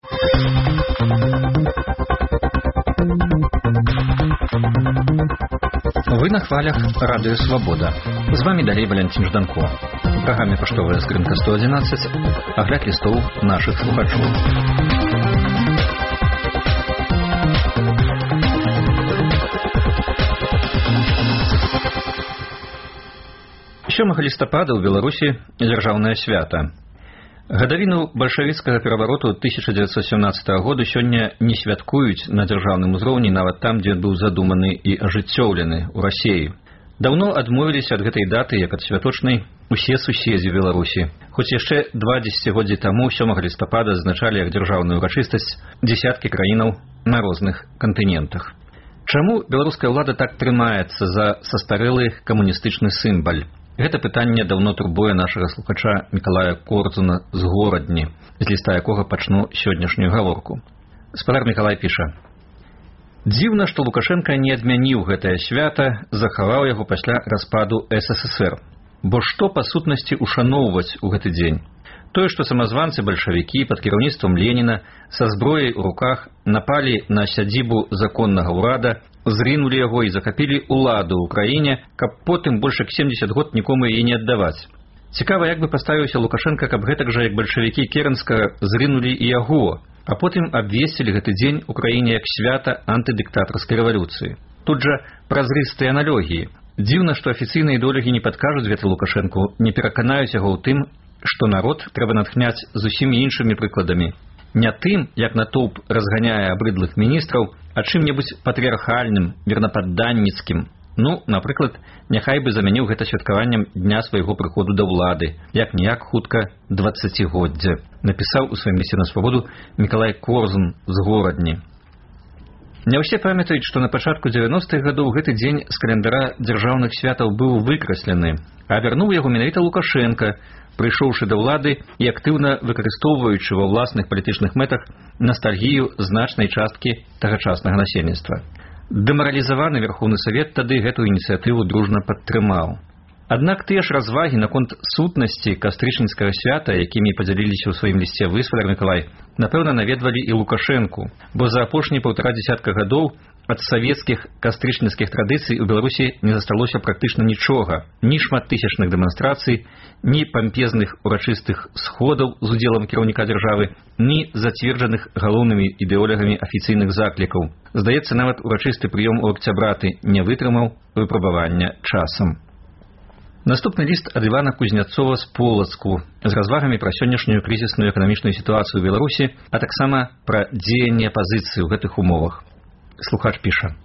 Вы на хвалях Радио Свобода. З вами далей Валентин Жданко. У праграме «Паштовая скрынка 111» агляд лістоў нашых слухачоў. 7 лістапада ў Беларусі дзяржаўнае свята. Гадавіну бальшавіцкага перавароту 1917 году сёння не святкуюць на дзяржаўным узроўні нават там, дзе быў задуманы і ажыццёўлены ў Расіі. Даўно адмовіліся ад гэтай даты, як ад святочнай, усе суседзі Беларусі. Хоць яшчэ 2 дзесяцігоддзі таму 7 лістапада адзначалі як дзяржаўную урачыстасць дзесяткі краінаў на розных кантынентах. Чаму беларуская ўлада так трымаецца за састарэлы камуністычны сімвал? Гэта пытанне даўно турбуе нашага слухача Мікалая Корзуна з Горадні, з ліста якога пачну сённяшнюю гаворку. Спадар Мікалай піша: «Дзіўна, што Лукашенка не адмяніў гэтае свята, захаваў яго пасля распаду СССР. Бо што па сутнасці ушаноўваць у гэты дзень? Тое, што самазванцы-бальшавікі пад кіраўніцтвам Леніна са зброяй у руках напалі на сядзібу законнага ўрада, зрынулі яго і захапілі ўладу ў краіне, каб потым больш як 70 год нікому яе не аддаваць. Цікава, як бы паставіўся Лукашенка, каб гэтак жа, як бальшавікі Керенскага, зрынулі і яго, а потым абвесцілі гэты дзень у краіне як свята антыдыктатарскай рэвалюцыі. Тут жа празрыстыя аналогіі. Дзіўна, што афіцыйныя ідэолагі не падкажуць гэта Лукашэнку, не пераканаюць яго ў тым, што народ трэба натхняць зусім іншымі прыкладамі. Не тым, як натоўп разганяе абрыдлых міністраў, а чым-небудзь патрыархальным, вернападданніцкім. Ну, напрыклад, няхай бы замяніў гэта святкаваннем дня свайго прыходу да ўлады, як-ніяк хутка 20годдзя, напісаў у сваім лісце на свабоду Мікалай Корзун з Горадні. Не ўсе памятаюць, што на пачатку 90-х гадоў гэты дзень з календара дзяржаўных святаў быў выкраслены, а вярнуў яго менавіта Лукашенка, прыйшоўшы да ўлады і актыўна выкарыстоўваючы ва ўласных палітычных мэтах настальгію значнай часткі тагачаснага насельніцтва. Дэмаралізаваны Верхоўны Савет тады гэтую ініцыятыву дружна падтрымаў. Аднак тыя ж развагі наконт сутнасці кастрычніцкага свята, якімі падзяліліся ў сваім лісце вы, Спадар Мікалай, напэўна, наведвалі і Лукашэнку, бо за апошнія 1,5 дзесятка гадоў ад савецкіх кастрычніцкіх традыцый у Беларусі не засталося практычна нічога. Ні шматтысячных дэманстрацый, ні пампезных урачыстых сходаў з удзелам кіраўніка дзяржавы, ні зацверджаных галоўнымі ідэолагамі афіцыйных заклікаў. Здаецца, нават урачысты прыём у акцябраты не вытрымаў выпрабавання часам. Наступны ліст ад Івана Кузняцова з Полацку з развагамі пра сённяшнюю крызісную эканамічную сітуацыю ў Беларусі, а таксама пра дзеянне апазіцыі ў гэтых умовах. Слухач піша: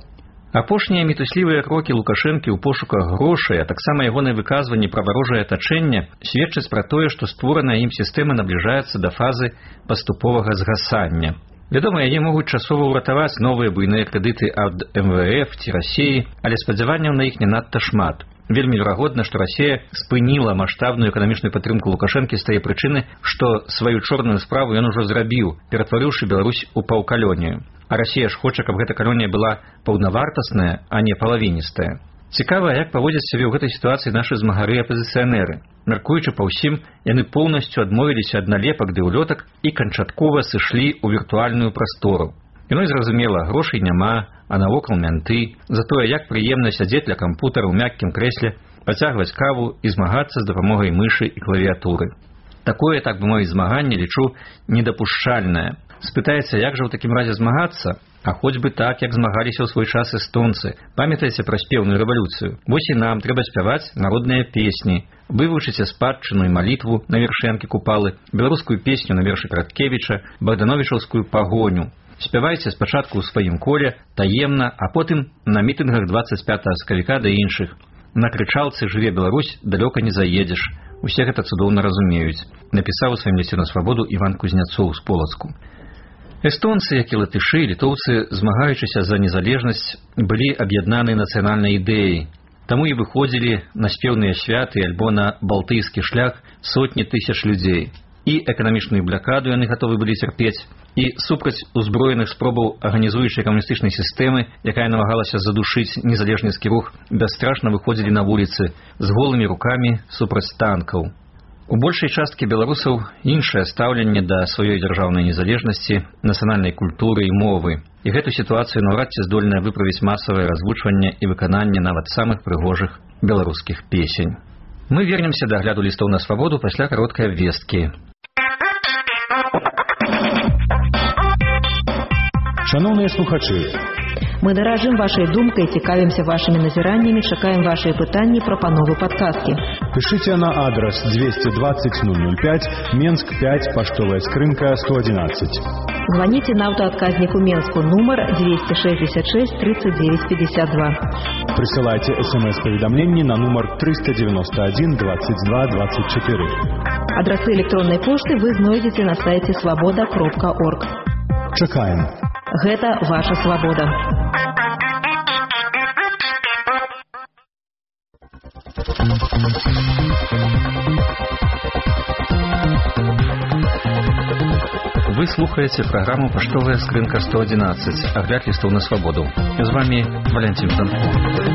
«Апошнія мітуслівыя крокі Лукашэнкі ў пошуках грошай, а таксама ягоныя выказванні пра варожае атачэнне сведчаць пра тое, што створаная ім сістэма набліжаецца да фазы паступовага згасання. Вядома, яе могуць часова ўратаваць новыя буйныя крэдыты ад МВФ ці Расіі, але спадзяванняў на іх не надта шмат. Вельмі верагодна, што Расія спыніла маштабную эканамічную падтрымку Лукашэнкі з тае прычыны, што сваю чорную справу ён ужо зрабіў, ператварыўшы Беларусь у паўкалонію. А Расія ж хоча, каб гэта калонія была паўнавартасная, а не палавіністая. Цікава, як паводзяць сябе ў гэтай сітуацыі нашы змагары-апазіцыянеры. Мяркуючы па ўсім, яны поўнасцю адмовіліся ад налепак ды ўлётак і канчаткова сышлі ў віртуальную прастору. Яно і зразумела, грошай няма, а навокал мянты, затое як прыемна сядзець ля кампутара ў мяккім крэсле, пацягваць каву і змагацца з дапамогай мышы і клавіятуры. Такое, так бы мовіць, змаганне лічу недапушчальнае. Спытаецца, як жа ў такім разе змагацца? А хоць бы так, як змагаліся ў свой час эстонцы. Памятаеце пра спеўную рэвалюцыю? Вось і нам трэба спяваць народныя песні. Вывучыце спадчыну і малітву на вершэнкі Купалы, беларускую песню на вершы Краткевіча, богдановічаўскую пагоню. Спявайце спачатку ў сваім коле, таемна, а потым на мітынгах 25 сакавіка да іншых. На крычалцы «Жыве Беларусь» далёка не заедзеш. Усе гэта цудоўна разумеюць, напісаў у сваім лісце на свабоду Іван Кузняцоў з Полацку. Эстонцы, як і латышы, літоўцы, змагаючыся за незалежнасць, былі аб'яднаны нацыянальнай ідэяй. Таму і выходзілі на спеўныя святы альбо на балтыйскі шлях сотні тысяч людзей. І эканамічную блакаду яны гатовы былі цярпець, і супраць узброеных спробаў арганізуючай камуністычнай сістэмы, якая намагалася задушыць незалежніцкі рух, бясстрашна выходзілі на вуліцы з голымі рукамі супраць танкаў. У большай часткі беларусаў іншае стаўленне да сваёй дзяржаўнай незалежнасці, нацыянальнай культуры і мовы. І гэту сітуацыю наўрад ці здольная выправіць масавае развучванне і выкананне нават самых прыгожых беларускіх песень. Мы вернемся да агляду лістоў на свабоду пасля кароткай абвесткі. Шановныя слухачы, мы даражым вашай думкай, цікавімся вашымі назіраннямі, чакаем вашыя пытанні, прапановы, падказкі. Пишите на адрес 220 005, Менск 5, поштовая скрынка 111. Звоните на автоотказнику Менску, номер 266 39 52. Присылайте смс-поведомление на номер 391 22 24. Адресы электронной почты вы знойдете на сайте svoboda.org. Чакаем. Гэта ваша свабода. Вы слухаете программу «Поштовая скрынка 111», огляд листов на свободу. С вами Валентин Танков.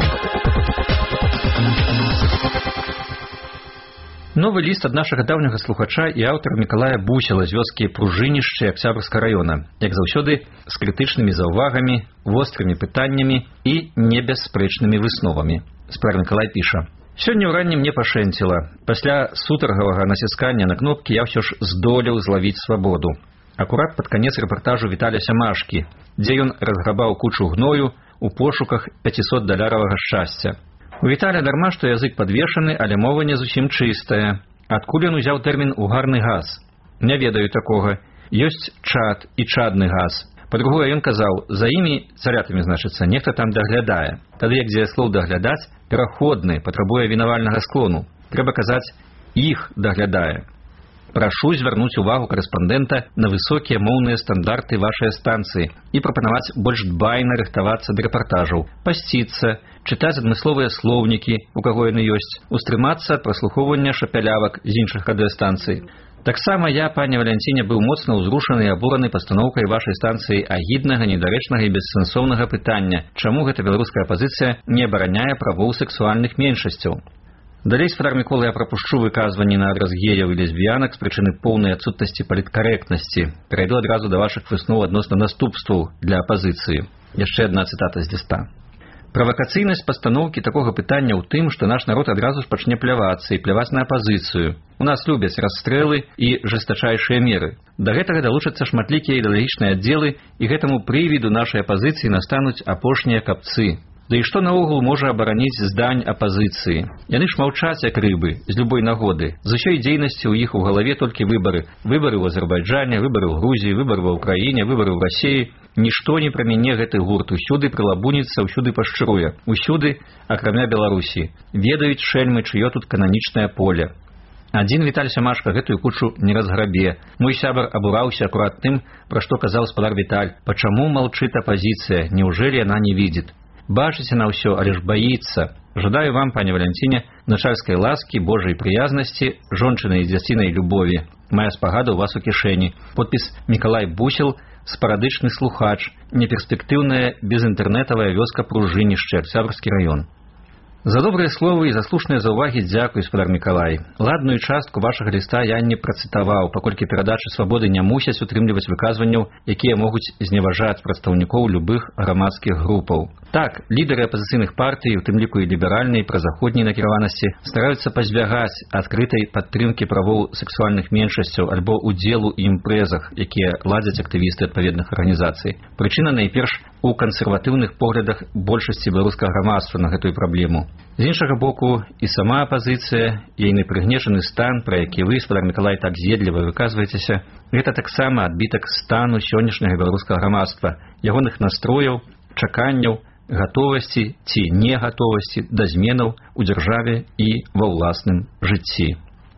Новы ліст ад нашага даўняга слухача і аўтара Мікалая Бусела з вёскі Пружынішча Акцябрскага раёна, як заўсёды з крытычнымі заўвагамі, вострымі пытаннямі і небясспрэчнымі высновамі. Спрар Мікалай піша: «Сёння ўранні мне пашэнціла. Пасля сутаргавага націскання на кнопкі я ўсё ж здолеў злавіць свабоду. Акурат пад канец рэпартажу Віталя Сямашкі, дзе ён разграбаў кучу гною у пошуках $500 шчасця. У Віталя дарма, што язык падвешаны, але мова не зусім чыстая. Адкуль ён узяў тэрмін «угарны газ»? Не ведаю такога. Ёсць чад і чадны газ. Па-другое, ён казаў, за імі, царятамі, значыцца, нехта там даглядае. Тады як дзеяслоў даглядаць, пераходны, патрабуе вінавальнага склону. Трэба казаць, іх даглядае. Прашу звярнуць увагу корэспандэнта на высокія моўныя стандарты вашай станцыі і прапанаваць больш дбайна рыхтавацца да рэпартажаў, пасціцца, чытаць адмысловыя слоўнікі, у каго яны ёсць, устрымацца ад праслухоўвання шапялявак з іншых радыёстанцый. Таксама я, пане Валянціне, быў моцна ўзрушаны і абураны пастаноўкай вашай станцыі агіднага, недарэчнага і бессэнсоўнага пытання, чаму гэта беларуская апазіцыя не абараняе правоў сэксуальных меншасцяў. Далей з Фадар Міколы я прапушчу выказванні на адрас геяў і лесбіянак з прычыны поўнай адсутнасці паліткарэктнасці. Перайду адразу да вашых высноў адносна наступстваў для апазіцыі. Яшчэ адна цытата з ліста. Правакацыйнасць пастаноўкі такога пытання ў тым, што наш народ адразу ж пачне плявацца і пляваць на апазіцыю. У нас любяць расстрэлы і жэстачайшыя меры. Да гэтага далучацца шматлікія ідэалагічныя аддзелы, і гэтаму прывіду нашай апазіцыі настануць апошнія капцы. Да і што наогул можа абараніць здань апазіцыі? Яны ж маўчаць, як рыбы, з любой нагоды. З усёй дзейнасці ў іх у галаве толькі выбары. Выбары ў Азербайджане, выбары ў Грузіі, выбары ва ўкраіне, выбары ў Расіі. Нішто не праміне гэты гурт. Усюды прылабуніцца, усюды пашчыруе. Усюды, акрамя Беларусі. Ведаюць шэльмы, чыё тут кананічнае поле. Адзін Віталь Сямашка гэтую кучу не разграбе. Мой сябар абураўся акурат тым, пра што казаў спадар Віталь. Пачаму маўчыць апазіцыя? Неужели яна не видит? Бачыце на ўсё, але ж баіцца. Жадаю вам, пане Валянціне, начальскай ласкі, Божай прыязнасці, жончынай і дзяцінай любові. Мая спагада ў вас у кішэні. Подпіс Мікалай Бусел, спарадычны слухач, неперспектыўная безінтэрнетавая вёска Пружынішча, Акцябрскі раён. За добрыя словы і заслушныя заўвагі дзякуй, спадар Мікалай. Ладную частку вашага ліста я не працытаваў, паколькі перадачы свабоды не мусяць утрымліваць выказванняў, якія могуць зневажаць прадстаўнікоў любых грамадскіх групаў. Так, лідары апазіцыйных партый, у тым ліку і ліберальнай, празаходняй накіраванасці, стараюцца пазбягаць адкрытай падтрымкі правоў сэксуальных меншасцяў альбо удзелу ў імпрэзах, якія ладзяць актывісты адпаведных арганізацый. Прычына найперш у кансерватыўных поглядах большасці беларускага грамадства на гэтую праблему. З іншага боку, і сама апазіцыя, ейны прыгнечаны стан, пра які вы, спадар Мікалай, так з'едліва выказваецеся, гэта таксама адбітак стану сённяшняга беларускага грамадства, ягоных настрояў, чаканняў, гатовасці ці негатовасці да зменаў у дзяржаве і ва ўласным жыцці.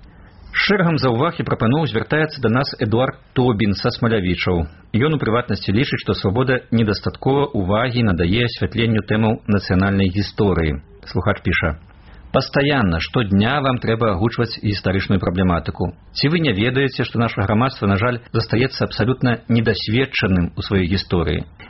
Шэрагам заўваг і прапаноў звяртаецца да нас Эдуард Тобін са Смалявічаў. Ён у прыватнасці лічыць, што свабода недастаткова ўвагі надае асвятленню тэмаў нацыянальнай гісторыі. Слухач піша: «Пастаянна, штодня вам трэба агучваць гістарычную праблематыку. Ці вы не ведаеце, што наша грамадства, на жаль, застаецца абсалютна недасведчаным у сваёй гісторыі?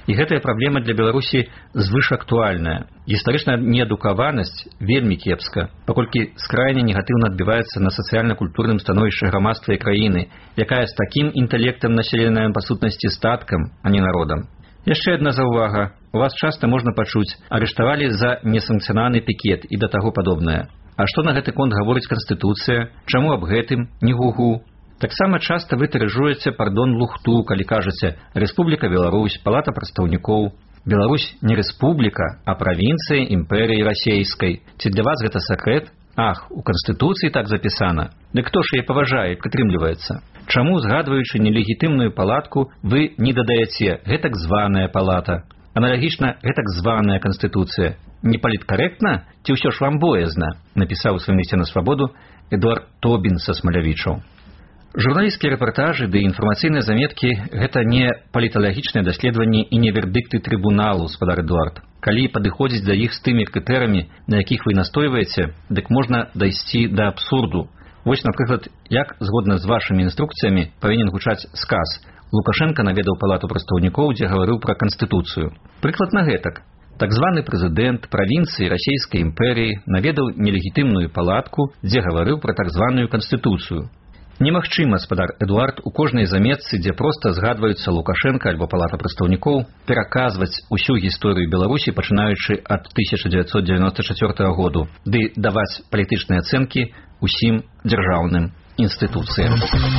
І гэтая праблема для Беларусі звышактуальная. Гістарычная неадукаванасць вельмі кепска, паколькі скрайне негатыўна адбіваецца на сацыяльна-культурным становішчы грамадства і краіны, якая з такім інтэлектам населеная па сутнасці статкам, а не народам. Яшчэ адна заўвага. У вас часта можна пачуць: арыштавалі за несанкцыянаваны пікет і да таго падобнае. А што на гэты конт гаворыць Канстытуцыя? Чаму аб гэтым не гугу? Таксама часта вы тырыжуеце, пардон, лухту, калі кажаце: Рэспубліка Беларусь, Палата прадстаўнікоў. Беларусь не рэспубліка, а правінцыя імперыі расейскай. Ці для вас гэта сакрэт? Ах, у Канстытуцыі так запісана. Дык хто ж яе паважае, прытрымліваецца? Чаму, згадваючы нелегітымную палатку, вы не дадаяце гэтак званая палата? Аналагічна гэтак званая Канстытуцыя. Не паліткарэктна, ці ўсё ж вам боязна? Напісаў у сваім лісце на Свабоду Эдуард Тобін са Смалявічаў. Журналісцкія рэпартажы ды інфармацыйныя заметкі – гэта не паліталагічныя даследаванні і не вердыкты трыбуналу, спадар Эдуард. Калі падыходзіць да іх з тымі крытэрамі, на якіх вы настойваеце, дык можна дайсці да абсурду. Вось, напрыклад, як, згодна з вашымі інструкцыямі, павінен гучаць сказ. Лукашенко наведаў Палату прадстаўнікоў, дзе гаварыў пра Канстытуцыю. Прыклад на гэтак. Так званы прэзідэнт правінцыі расійскай імперыі наведаў нелегітымную палатку, дзе гаварыў пра так званую Канстытуцыю. Немагчыма, спадар Эдуард, у кожнай заметцы, дзе проста згадваюцца Лукашенко альбо Палата прадстаўнікоў, пераказваць усю гісторыю Беларусі, пачынаючы ад 1994 году, ды даваць палітычныя ацэнкі усім дзяржаўным інстытуцыям.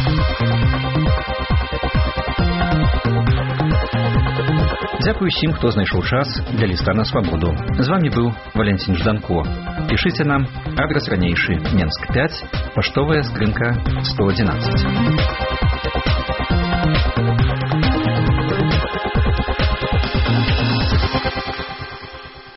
Дзякую усім, хто знайшоў час для ліста на Свабоду. З вами быў Валентин Жданко. Пішыце нам, адрес ранейшы, Менск 5, паштовая скрынка 111.